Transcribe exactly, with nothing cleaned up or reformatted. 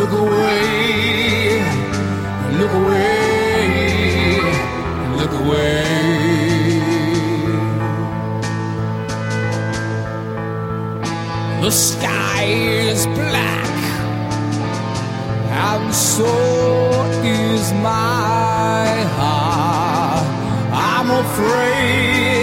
look away, look away, look away. The sky is black, and so is my heart. I'm afraid